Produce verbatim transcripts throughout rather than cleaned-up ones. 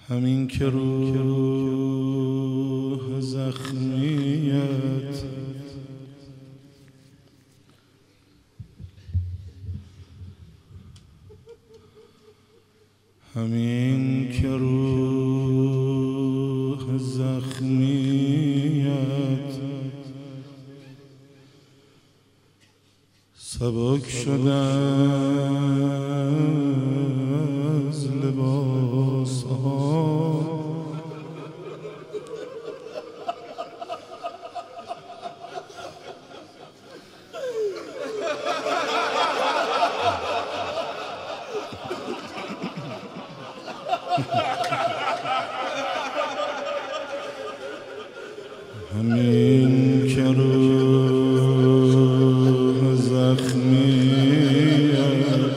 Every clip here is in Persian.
همین که روح زخمیت همین که روح زخمیت سبک شده از لباس ها همین که روح زخمیت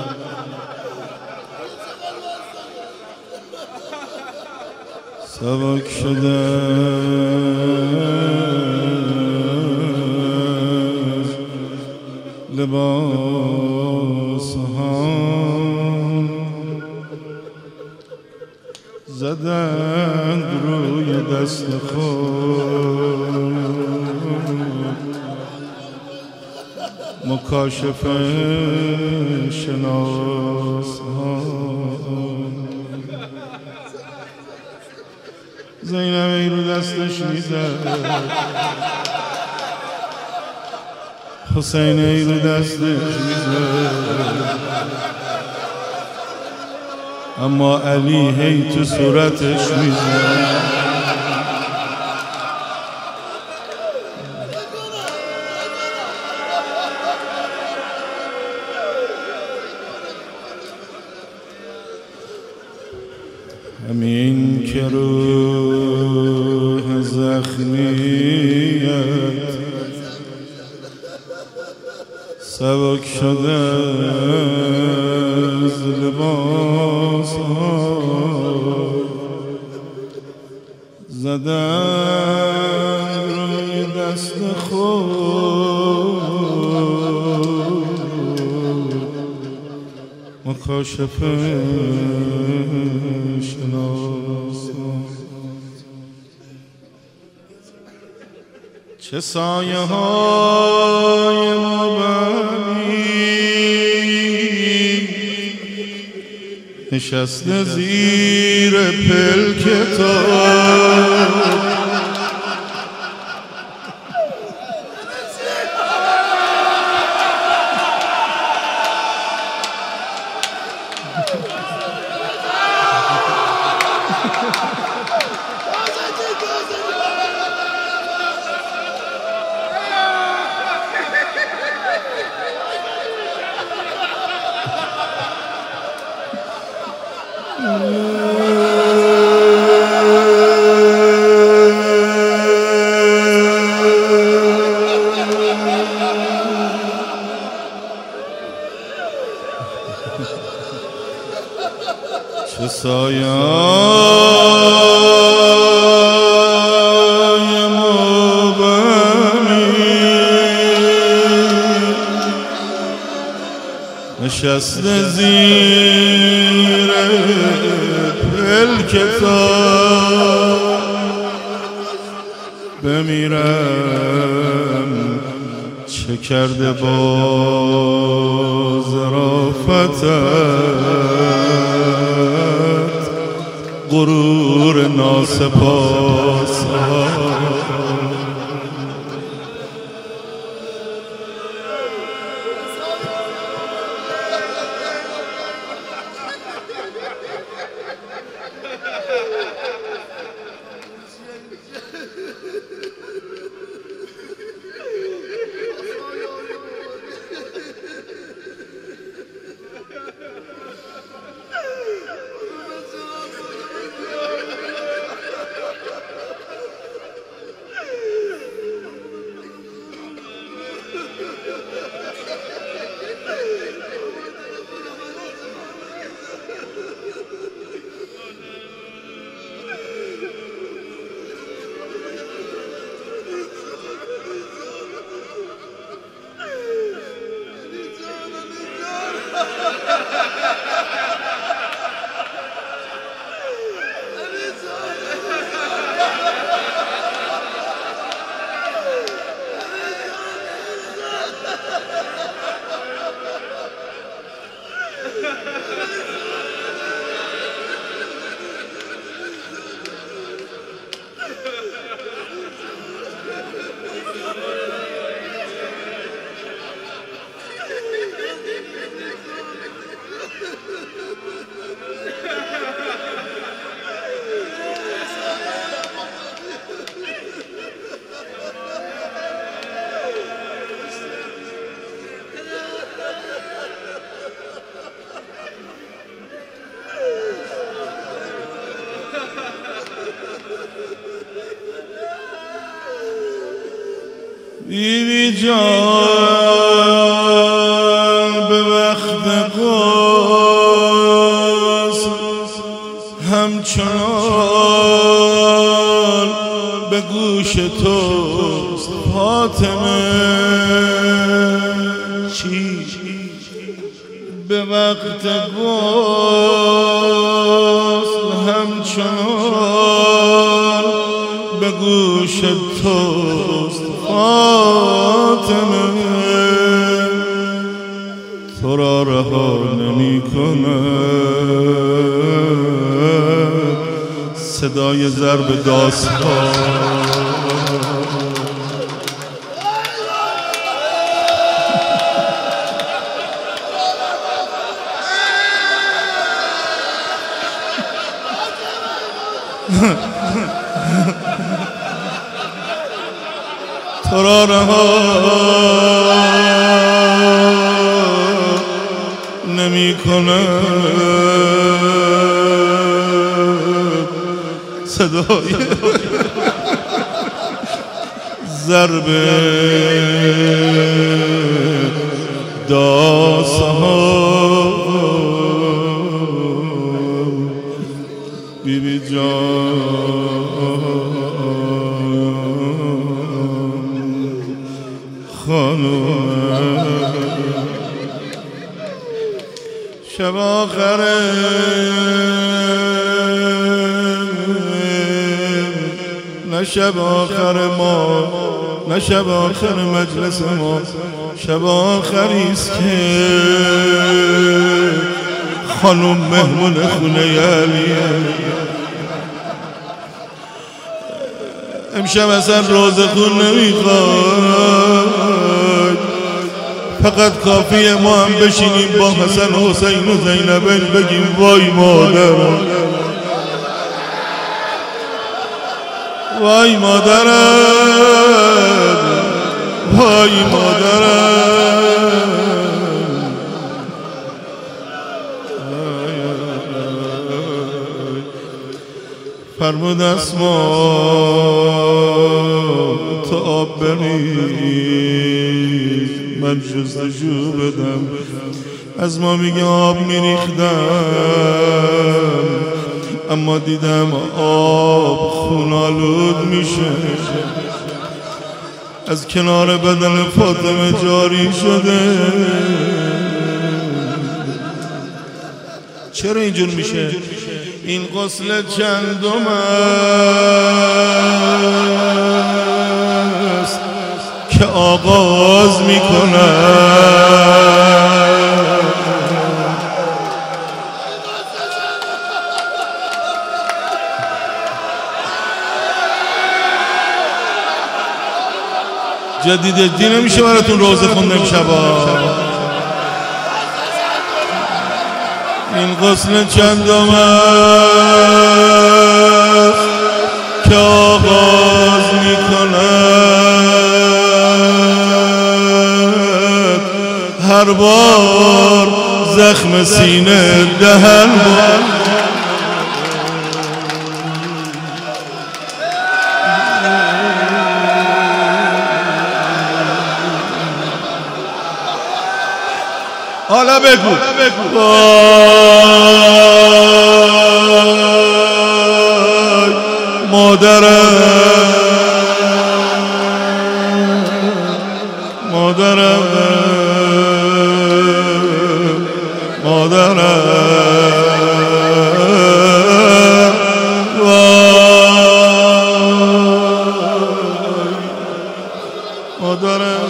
سبک شده از لباس ها زدند روی دست خود مکاشفه شناس ها زینب ای رو دستش میزد حسین ای رو دستش میزد اما علی هی تو صورتش میزد همین که روح زخمیت سبک شده از لباس ها زدن روی دست خود مکاشفه شناس چه سایه های مبهمی نشسته زیر پلک تاب چه سایه های مبهمی نشسته زیر پلک تاب بمیرم چه کرده با ظرافتت غرور ناسپاس بی جان به وقت غسل همچنان به گوش توست فاطمه. چی؟ به وقت غسل همچنان به گوش توست فاطمه. تو را رها نمی کند صدای ضرب داستان. تو را رها نمی کند صدای ضرب داستان. بی بی جان خانم شب آخره نه شب آخر ما نه شب آخر مجلس ما، شب آخریست که خانم مهمون خونه علیه. امشب اصلا روزه خون نمیخواد، فقط کافیه ما هم بشینیم با حسن و حسین و زینبین بگیم وای مادرم، وای مادرم، وای مادرم. فرمود اسما تو آب بریز من جستجو بدم. از ما میگه آب میریختم اما دیدم آب خونالود میشه، از کنار بدن فاطمه جاری شده. چرا اینجور میشه؟ این غسل چندم است که آغاز میکنم. جدید جدی نمیشه براتون روزه خوندم شبا. این غسل چندم است که آغاز میکند، هر بار زخم سینه دهن بار. حالا بگو وای مادرم، مادرم، مادرم، وای مادرم.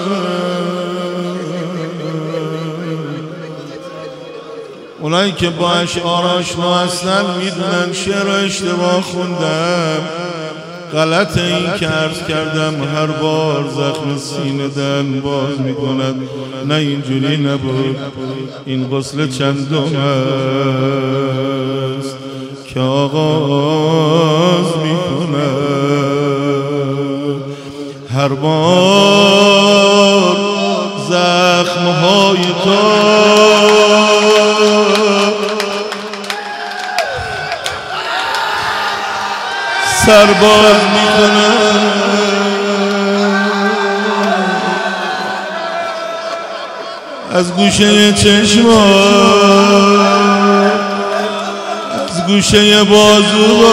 اونایی که با اشعار آشنا هستن میدونن شعر اشتباه خوندم. غلط این که عرض کردم هر بار زخم سینه دن باز میکند، نه اینجوری نبود. این غسل چندم است که آغاز میکند، هر بار زخمهای تو سرباز میکنه. از گوشه چشما، از گوشه بازو،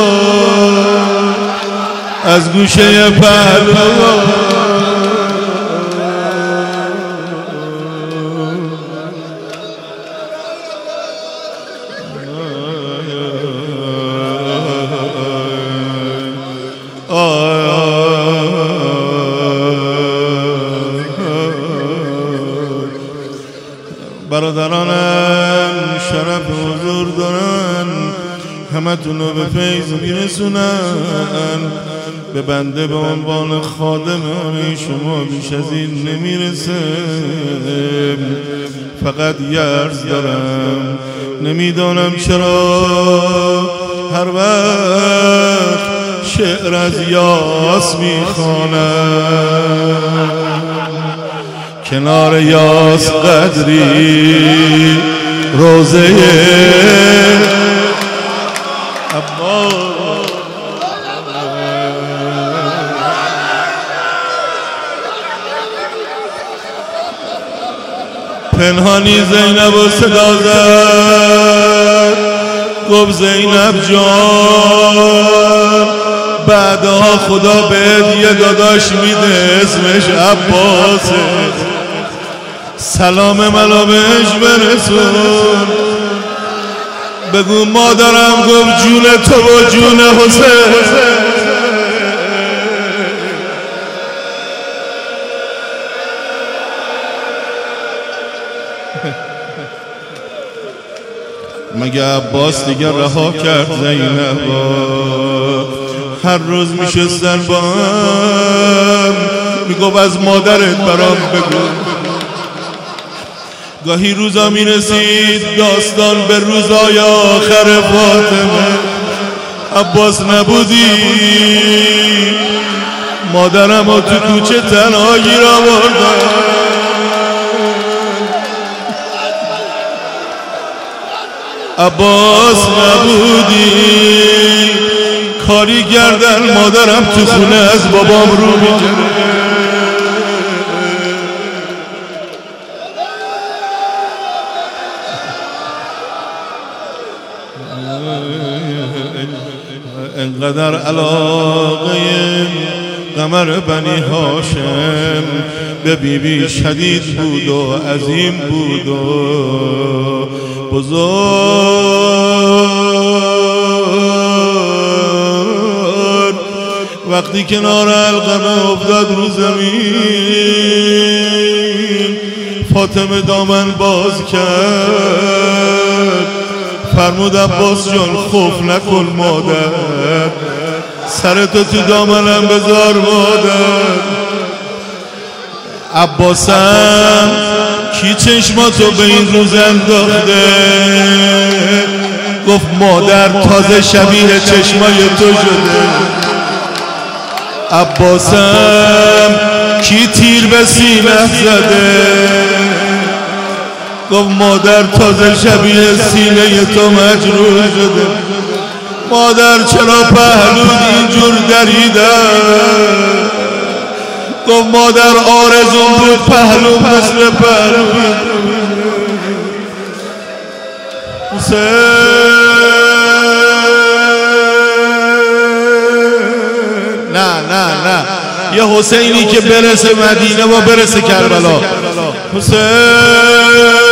از گوشه پهلو، برادرانم شرف حضور دارن، همه تونو به فیض میرسونن. به بنده به عنوان خادم شما بیش از این نمیرسه. فقط یه عرض دارم، نمیدانم چرا هر وقت شعر از یاس میخوانم، کنار یاس قدری روزه عباس، پنهانی زینب و صدا زد، گفت زینب جان بعدها خدا بهت یه داداش میده اسمش عباسه، سلام منو بهش برسون. بگو مادرم گفت جون تو و جون حسین. مگه عباس دیگه رها کرد زینب؟ هر روز میشستن با هم، میگفت از مادرت برام بگو. گاهی روزا میرسید داستان به روزای آخر فاطمه، عباس نبودی، مادرم رو تو کوچه تنها گیر آوردن. عباس نبودی، کاری گردن مادرم تو خونه از بابام رو میگره. انقدر علاقه قمر بنی هاشم به بیبی شدید بود و عظیم بود و بزرگ. وقتی کنار القمه افتاد رو زمین، فاطمه دامن باز کرد، فرمود عباس جان خوف نکن مادر، سرتو تو دامنم بذار مادر. عباسم کی چشماتو به این روز انداخته؟ گفت مادر تازه شبیه چشمای تو شده. عباسم کی تیر به سینه زده؟ گفت مادر تازه شبیه سینه تو مجروح شده. مادر چرا پهلود اینجور دریده؟ گفت مادر آرزون بود پهلو مثل پهلو حسین. نه نه نه، یه حسینی که برسه مدینه و برسه کربلا. حسین